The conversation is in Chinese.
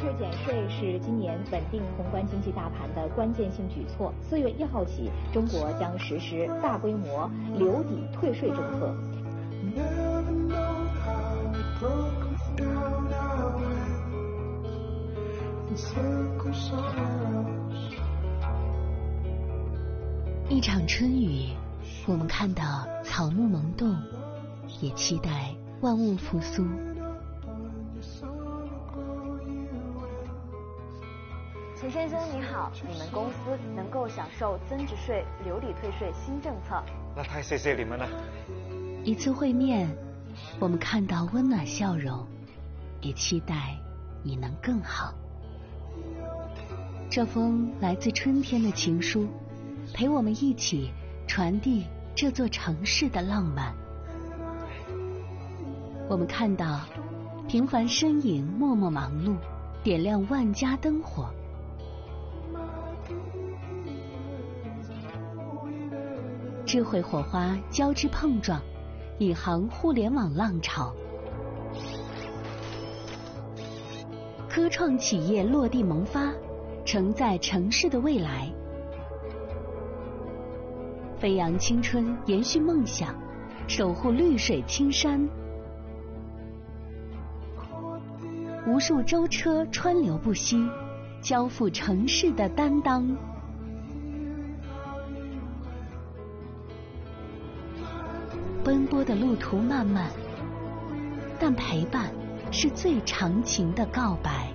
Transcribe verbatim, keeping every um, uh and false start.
入减税是今年稳定宏观经济大盘的关键性举措。四月一号起，中国将实施大规模留抵退税政策。 一场春雨，我们看到草木萌动，也期待万物复苏。 钱先生你好，你们公司能够享受增值税留抵退税新政策， 那太谢谢你们了。 一次会面，我们看到温暖笑容，也期待你能更好。这封来自春天的情书，陪我们一起传递这座城市的浪漫。我们看到平凡身影默默忙碌，点亮万家灯火。智慧火花交织碰撞，引航互联网浪潮。科创企业落地萌发，承载城市的未来。飞扬青春，延续梦想，守护绿水青山。无数舟车川流不息，交付城市的担当。奔波的路途漫漫，但陪伴是最长情的告白。